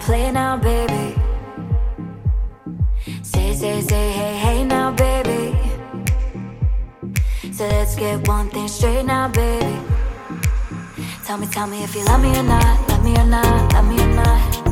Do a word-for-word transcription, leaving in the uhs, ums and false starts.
play now, baby. Say, say, say, hey, hey now, baby. So let's get one thing straight now, baby. Tell me, tell me if you love me or not, love me or not, love me or not.